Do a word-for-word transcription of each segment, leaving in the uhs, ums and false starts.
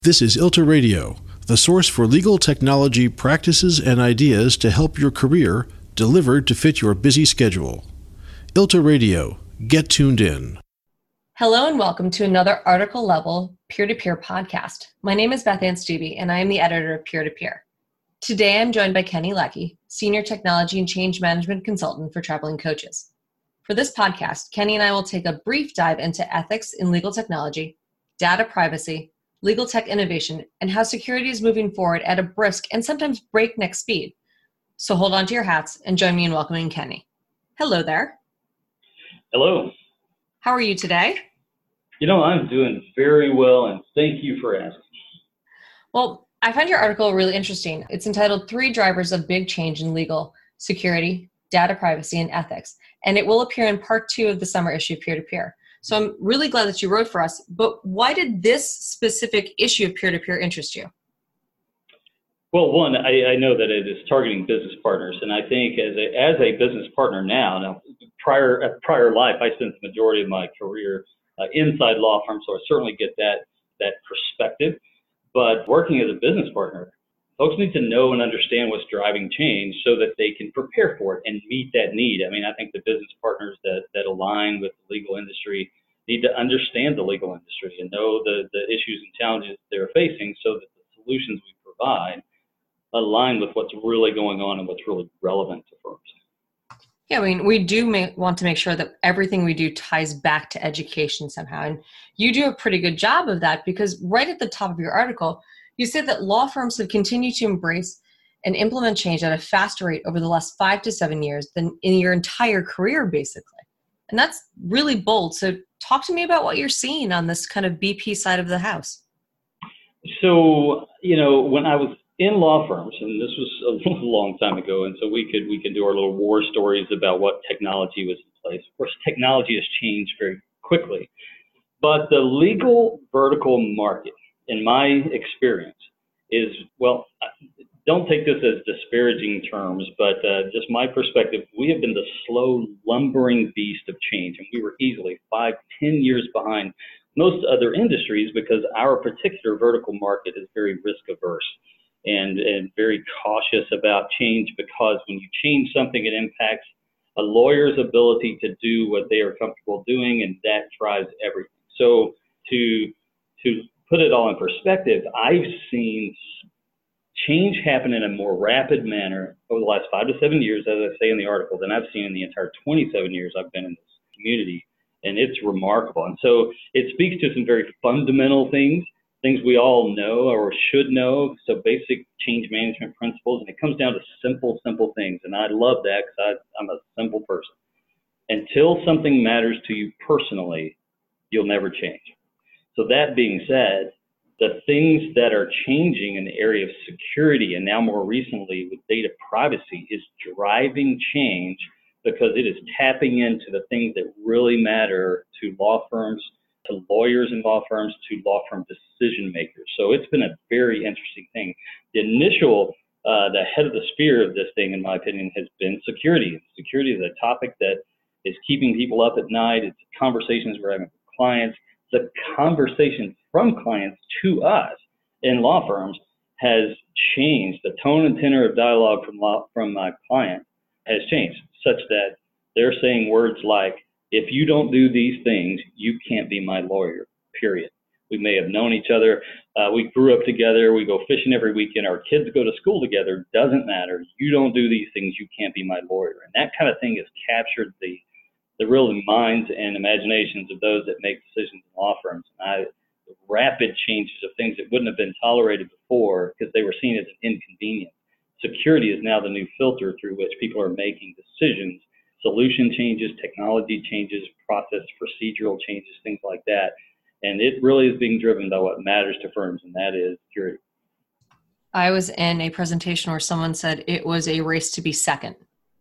This is ILTA Radio, the source for legal technology practices and ideas to help your career, delivered to fit your busy schedule. ILTA Radio, get tuned in. Hello and welcome to another article level peer-to-peer podcast. My name is Beth Ann Stubbe and I am the editor of Peer-to-Peer. Today I'm joined by Kenny Leckie, Senior Technology and Change Management Consultant for Traveling Coaches. For this podcast, Kenny and I will take a brief dive into ethics in legal technology, data privacy, legal tech innovation, and how security is moving forward at a brisk and sometimes breakneck speed. So hold on to your hats and join me in welcoming Kenny. Hello there. Hello. How are you today? You know, I'm doing very well, and thank you for asking. Well, I found your article really interesting. It's entitled Three Drivers of Big Change in Legal, Security, Data Privacy, and Ethics, and it will appear in part two of the summer issue of Peer-to-Peer. So I'm really glad that you wrote for us, but why did this specific issue of Peer-to-Peer interest you? Well, one, I, I know that it is targeting business partners, and I think as a, as a business partner now, now prior uh, prior life, I spent the majority of my career uh, inside law firms, so I certainly get that that perspective. But working as a business partner, folks need to know and understand what's driving change so that they can prepare for it and meet that need. I mean, I think the business partners that, that align with the legal industry need to understand the legal industry and know the, the issues and challenges they're facing so that the solutions we provide align with what's really going on and what's really relevant to firms. Yeah, I mean, we do make, want to make sure that everything we do ties back to education somehow. And you do a pretty good job of that because right at the top of your article, you said that law firms have continued to embrace and implement change at a faster rate over the last five to seven years than in your entire career, basically. And that's really bold. So talk to me about what you're seeing on this kind of B P side of the house. So, you know, when I was in law firms, and this was a long time ago, and so we could we could do our little war stories about what technology was in place. Of course, technology has changed very quickly, but the legal vertical market, in my experience, is, well, don't take this as disparaging terms, but uh, just my perspective, we have been the slow, lumbering beast of change, and we were easily five, ten years behind most other industries because our particular vertical market is very risk averse and, and very cautious about change, because when you change something, it impacts a lawyer's ability to do what they are comfortable doing, and that drives everything. So to to put it all in perspective, I've seen change happen in a more rapid manner over the last five to seven years, as I say in the article, than I've seen in the entire twenty-seven years I've been in this community. And it's remarkable. And so it speaks to some very fundamental things, things we all know or should know. So basic change management principles. And it comes down to simple, simple things. And I love that because I'm a simple person. Until something matters to you personally, you'll never change. So that being said, the things that are changing in the area of security, and now more recently with data privacy, is driving change because it is tapping into the things that really matter to law firms, to lawyers in law firms, to law firm decision makers. So it's been a very interesting thing. The initial, uh, the head of the spear of this thing, in my opinion, has been security. Security is a topic that is keeping people up at night. It's conversations we're having with clients. The conversation from clients to us in law firms has changed. The tone and tenor of dialogue from law, from my client has changed, such that they're saying words like, if you don't do these things, you can't be my lawyer, period. We may have known each other. Uh, we grew up together. We go fishing every weekend. Our kids go to school together. Doesn't matter. You don't do these things, you can't be my lawyer. And that kind of thing has captured the the real minds and imaginations of those that make decisions in law firms. And I, the rapid changes of things that wouldn't have been tolerated before because they were seen as an inconvenience. Security is now the new filter through which people are making decisions. Solution changes, technology changes, process, procedural changes, things like that. And it really is being driven by what matters to firms, and that is security. I was in a presentation where someone said it was a race to be second.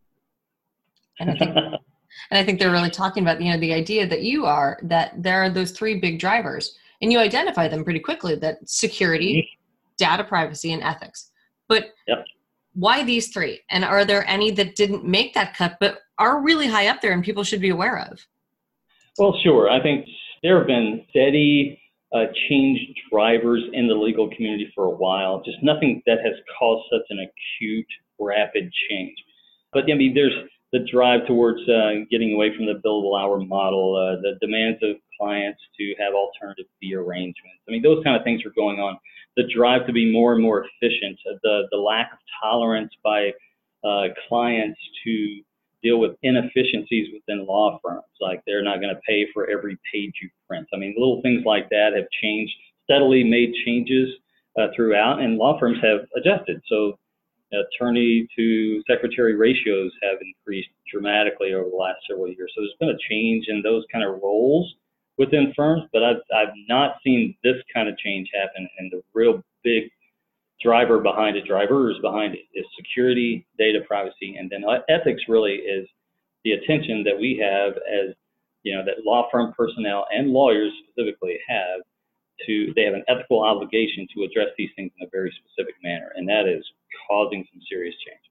And I think and I think they're really talking about, you know, the idea that you are, that there are those three big drivers, and you identify them pretty quickly, that security, data privacy, and ethics. But yep. Why these three? And are there any that didn't make that cut but are really high up there and people should be aware of? Well, sure. I think there have been steady uh, change drivers in the legal community for a while, just nothing that has caused such an acute, rapid change. But I mean, there's the drive towards uh, getting away from the billable hour model, uh, the demands of clients to have alternative fee arrangements. I mean, those kind of things are going on. The drive to be more and more efficient, the, the lack of tolerance by uh, clients to deal with inefficiencies within law firms, like they're not going to pay for every page you print. I mean, little things like that have changed, steadily made changes uh, throughout, and law firms have adjusted. So attorney to secretary ratios have increased dramatically over the last several years. So there's been a change in those kind of roles within firms, but I've, I've not seen this kind of change happen. And the real big driver behind it, drivers behind it, is security, data privacy, and then ethics really is the attention that we have as, you know, that law firm personnel and lawyers specifically have to, they have an ethical obligation to address these things in a very specific manner, and that is causing some serious change.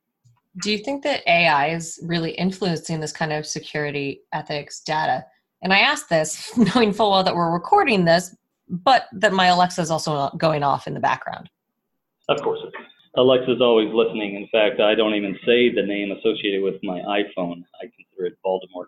Do you think that A I is really influencing this kind of security, ethics, data? And I ask this knowing full well that we're recording this, but that my Alexa is also going off in the background. Of course. Alexa's always listening. In fact, I don't even say the name associated with my iPhone. I consider it Voldemort.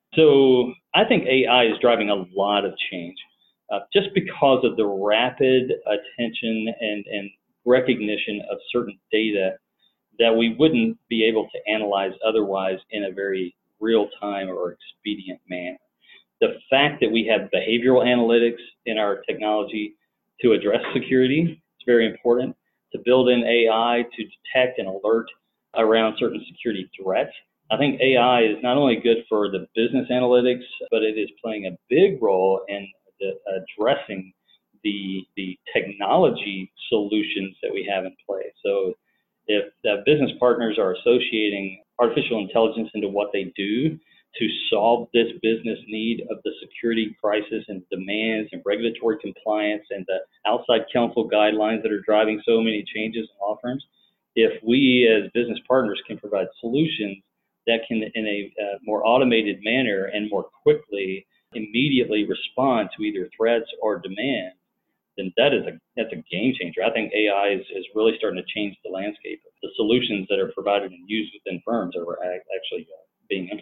So I think A I is driving a lot of change uh, just because of the rapid attention and, and recognition of certain data that we wouldn't be able to analyze otherwise in a very real-time or expedient manner. The fact that we have behavioral analytics in our technology to address security is very important. To build in A I to detect and alert around certain security threats. I think A I is not only good for the business analytics, but it is playing a big role in the, addressing the, the technology solutions that we have in place. So if uh, business partners are associating artificial intelligence into what they do to solve this business need of the security crisis and demands and regulatory compliance and the outside counsel guidelines that are driving so many changes in law firms, if we as business partners can provide solutions that can, in a uh, more automated manner and more quickly, immediately respond to either threats or demands, then that is a that's a game changer. I think A I is, is really starting to change the landscape. The solutions that are provided and used within firms are actually uh, being implemented.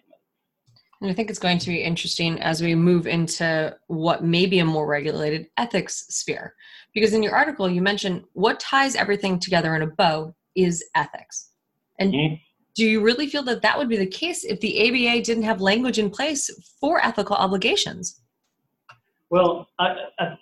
And I think it's going to be interesting as we move into what may be a more regulated ethics sphere. Because in your article, you mentioned what ties everything together in a bow is ethics. And mm-hmm. do you really feel that that would be the case if the A B A didn't have language in place for ethical obligations? Well, I, I,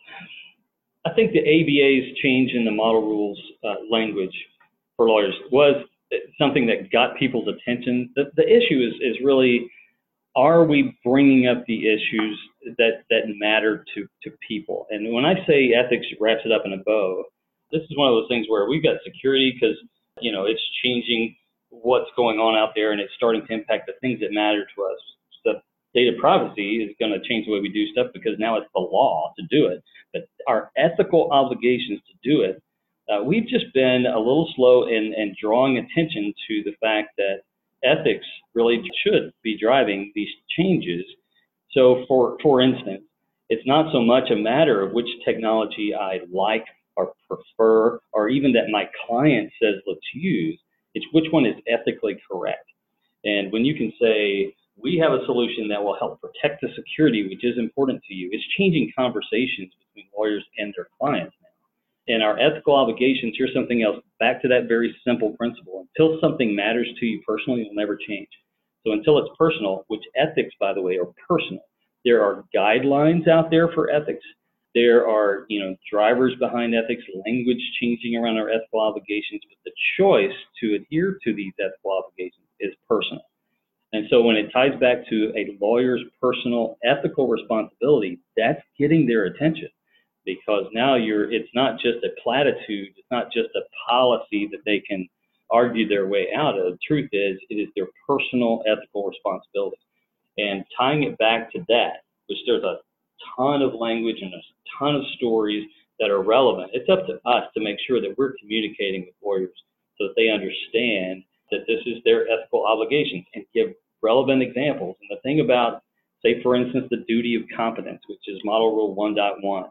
I think the A B A's change in the model rules uh, language for lawyers was something that got people's attention. The, the issue is, is really, are we bringing up the issues that, that matter to, to people? And when I say ethics wraps it up in a bow, this is one of those things where we've got security because, you know, it's changing what's going on out there and it's starting to impact the things that matter to us. The data privacy is going to change the way we do stuff because now it's the law to do it. But our ethical obligations to do it, uh, we've just been a little slow in, in drawing attention to the fact that ethics really should be driving these changes. So for, for instance, it's not so much a matter of which technology I like or prefer, or even that my client says let's use. It's which one is ethically correct. And when you can say, we have a solution that will help protect the security, which is important to you, it's changing conversations between lawyers and their clients now. And our ethical obligations, here's something else, back to that very simple principle. Until something matters to you personally, it will never change. So until it's personal, which ethics, by the way, are personal. There are guidelines out there for ethics. There are, you know, drivers behind ethics, language changing around our ethical obligations, but the choice to adhere to these ethical obligations is personal. And so when it ties back to a lawyer's personal ethical responsibility, that's getting their attention. Because now you're, it's not just a platitude, it's not just a policy that they can argue their way out of. The truth is, it is their personal ethical responsibility. And tying it back to that, which there's a ton of language and a ton of stories that are relevant, it's up to us to make sure that we're communicating with lawyers so that they understand that this is their ethical obligations and give relevant examples. And the thing about, say, for instance, the duty of competence, which is Model Rule one point one,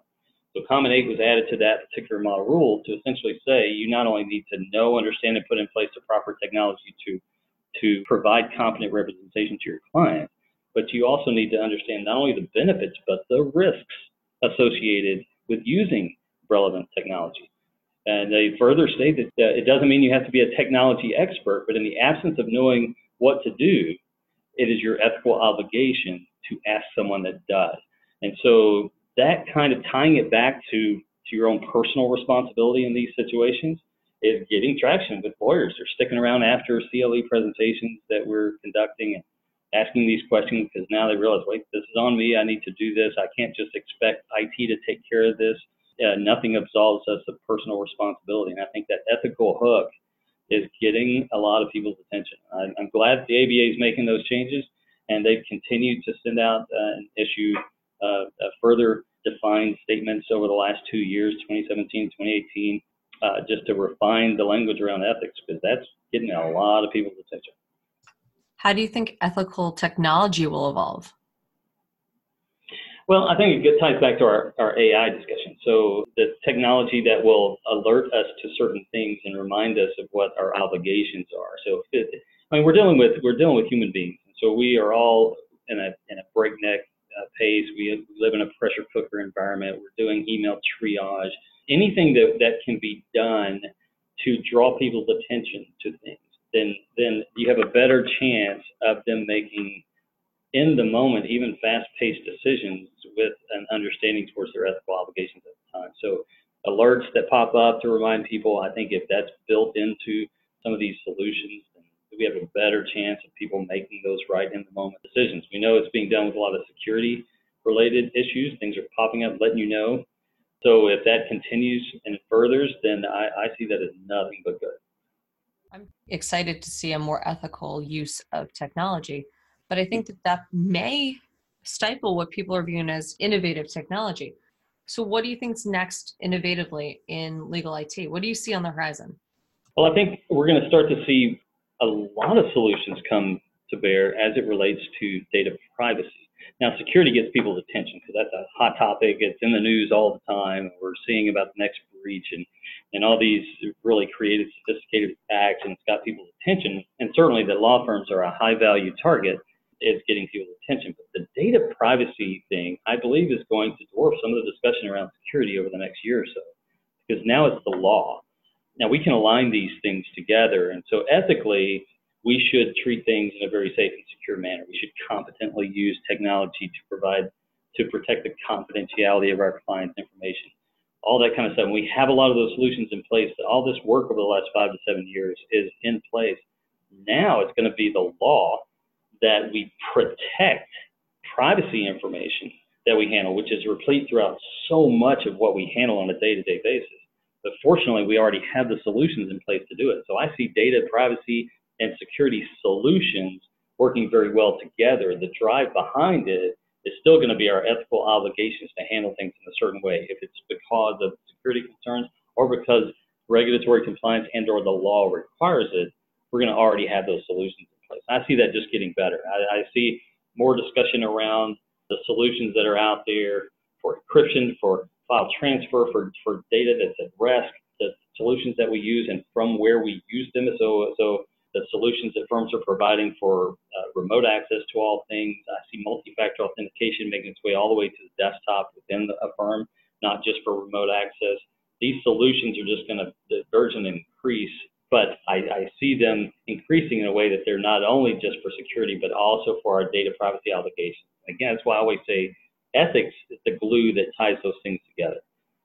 So Common eight was added to that particular model rule to essentially say you not only need to know, understand, and put in place the proper technology to, to provide competent representation to your client, but you also need to understand not only the benefits, but the risks associated with using relevant technology. And they further state that uh, it doesn't mean you have to be a technology expert, but in the absence of knowing what to do, it is your ethical obligation to ask someone that does. And so that kind of tying it back to, to your own personal responsibility in these situations is getting traction with lawyers. They're sticking around after C L E presentations that we're conducting and asking these questions because now they realize, wait, this is on me. I need to do this. I can't just expect I T to take care of this. Uh, nothing absolves us of personal responsibility. And I think that ethical hook is getting a lot of people's attention. I, I'm glad the A B A is making those changes, and they've continued to send out uh, and issue uh, uh, further defined statements over the last two years, twenty seventeen, twenty eighteen, uh, just to refine the language around ethics, because that's getting a lot of people's attention. How do you think ethical technology will evolve? Well, I think it ties back to our, our A I discussion. So the technology that will alert us to certain things and remind us of what our obligations are. So it, I mean, we're dealing with we're dealing with human beings. So we are all in a in a breakneck uh, pace. We live in a pressure cooker environment. We're doing email triage. Anything that, that can be done to draw people's attention to things, then then you have a better chance of them making in the moment, even fast-paced decisions with an understanding towards their ethical obligations at the time. So alerts that pop up to remind people, I think if that's built into some of these solutions, then we have a better chance of people making those right in the moment decisions. We know it's being done with a lot of security-related issues. Things are popping up, letting you know. So if that continues and furthers, then I, I see that as nothing but good. I'm excited to see a more ethical use of technology. But I think that that may stifle what people are viewing as innovative technology. So what do you think is next innovatively in legal I T? What do you see on the horizon? Well, I think we're going to start to see a lot of solutions come to bear as it relates to data privacy. Now, security gets people's attention because that's a hot topic. It's in the news all the time. We're seeing about the next breach and, and all these really creative, sophisticated attacks, and it's got people's attention. And certainly that law firms are a high-value target. Is getting people's attention. But the data privacy thing, I believe, is going to dwarf some of the discussion around security over the next year or so, because now it's the law. Now we can align these things together. And so ethically, we should treat things in a very safe and secure manner. We should competently use technology to provide, to protect the confidentiality of our clients' information, all that kind of stuff. And we have a lot of those solutions in place. All this work over the last five to seven years is in place. Now it's going to be the law that we protect privacy information that we handle, which is replete throughout so much of what we handle on a day-to-day basis. But fortunately, we already have the solutions in place to do it. So I see data privacy and security solutions working very well together. The drive behind it is still going to be our ethical obligations to handle things in a certain way. If it's because of security concerns or because regulatory compliance and or the law requires it, we're going to already have those solutions. I see that just getting better. I, I see more discussion around the solutions that are out there for encryption, for file transfer, for, for data that's at rest, the solutions that we use and from where we use them. So, so the solutions that firms are providing for uh, remote access to all things. I see multi-factor authentication making its way all the way to the desktop within the, a firm, not just for remote access. These solutions are just going to diverge and increase. But I, I see them increasing in a way that they're not only just for security, but also for our data privacy obligations. Again, that's why I always say ethics is the glue that ties those things together.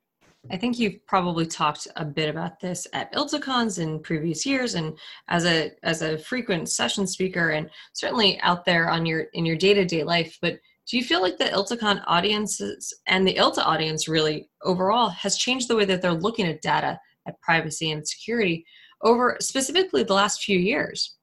I think you've probably talked a bit about this at ILTACons in previous years, and as a as a frequent session speaker, and certainly out there on your in your day-to-day life. But do you feel like the ILTACon audiences and the ILTA audience really overall has changed the way that they're looking at data, at privacy and security over specifically the last few years?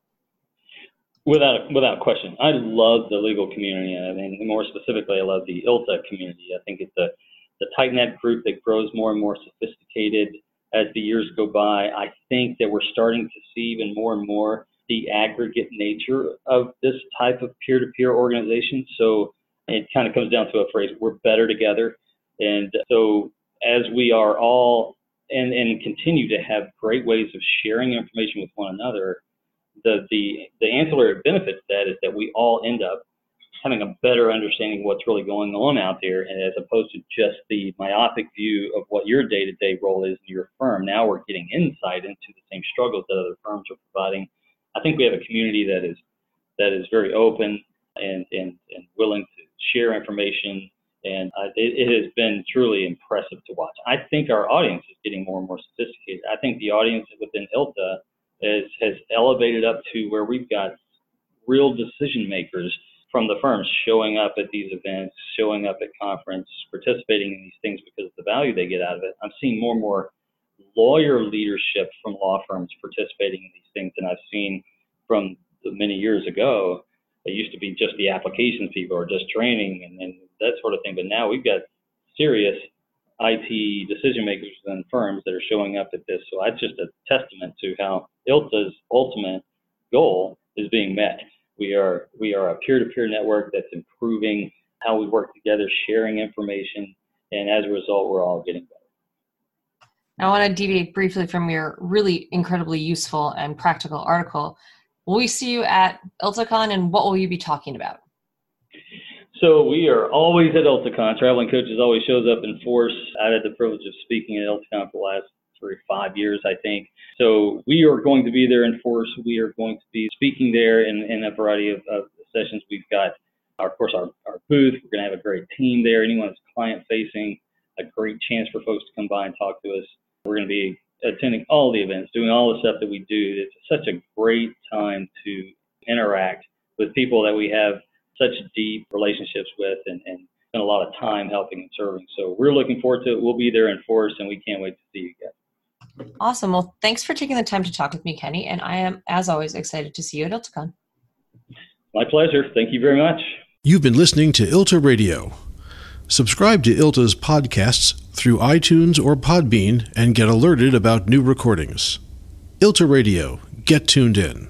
Without without question. I love the legal community. I mean, more specifically, I love the ILTA community. I think it's a the tight-knit group that grows more and more sophisticated as the years go by. I think that we're starting to see even more and more the aggregate nature of this type of peer-to-peer organization. So it kind of comes down to a phrase, we're better together. And so as we are all and, and continue to have great ways of sharing information with one another, the, the, the ancillary benefit to that is that we all end up having a better understanding of what's really going on out there, and as opposed to just the myopic view of what your day-to-day role is in your firm. Now we're getting insight into the same struggles that other firms are providing. I think we have a community that is that is very open and and, and willing to share information, and uh, it, it has been truly impressive to watch. I think our audience is getting more and more sophisticated. I think the audience within I L T A is, has elevated up to where we've got real decision makers from the firms showing up at these events, showing up at conference, participating in these things because of the value they get out of it. I'm seeing more and more lawyer leadership from law firms participating in these things than I've seen from the many years ago. It used to be just the applications people or just training and, and that sort of thing. But now we've got serious I T decision makers within firms that are showing up at this. So that's just a testament to how I L T A's ultimate goal is being met. We are we are a peer-to-peer network that's improving how we work together, sharing information, and as a result, we're all getting better. Now, I want to deviate briefly from your really incredibly useful and practical article. Will we see you at ILTACon, and what will you be talking about? So we are always at ILTACon. Traveling Coaches always shows up in force. I've had the privilege of speaking at ILTACon for the last three, five years, I think. So we are going to be there in force. We are going to be speaking there in, in a variety of, of sessions. We've got, our, of course, our, our booth. We're going to have a great team there. Anyone that's client-facing, a great chance for folks to come by and talk to us. We're going to be attending all the events, doing all the stuff that we do. It's such a great time to interact with people that we have such deep relationships with and, and spend a lot of time helping and serving. So we're looking forward to it. We'll be there in force, and we can't wait to see you guys. Awesome. Well, thanks for taking the time to talk with me, Kenny. And I am, as always, excited to see you at ILTACon. My pleasure. Thank you very much. You've been listening to I L T A Radio. Subscribe to I L T A's podcasts through iTunes or Podbean and get alerted about new recordings. I L T A Radio. Get tuned in.